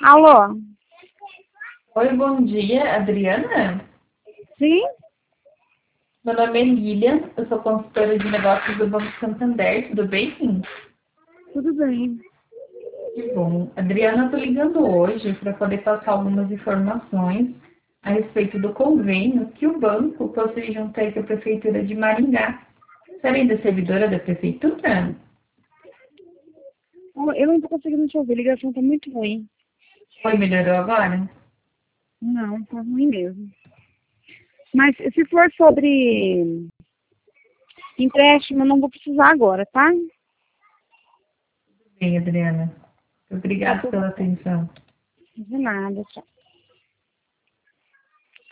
Alô? Oi, bom dia, Adriana. Sim? Meu nome é Lilian, eu sou consultora de negócios do Banco Santander, tudo bem? Tudo bem. Que bom. Adriana, eu estou ligando hoje para poder passar algumas informações a respeito do convênio que o banco possui junto aí com a Prefeitura de Maringá. Você é ainda servidora da Prefeitura? Eu não tô conseguindo te ouvir, a ligação tá muito ruim. Oi, melhorou agora? Não, tá ruim mesmo. Mas se for sobre empréstimo, eu não vou precisar agora, tá? Bem, Adriana. Tá Obrigada tudo pela bem. atenção. De nada, tchau.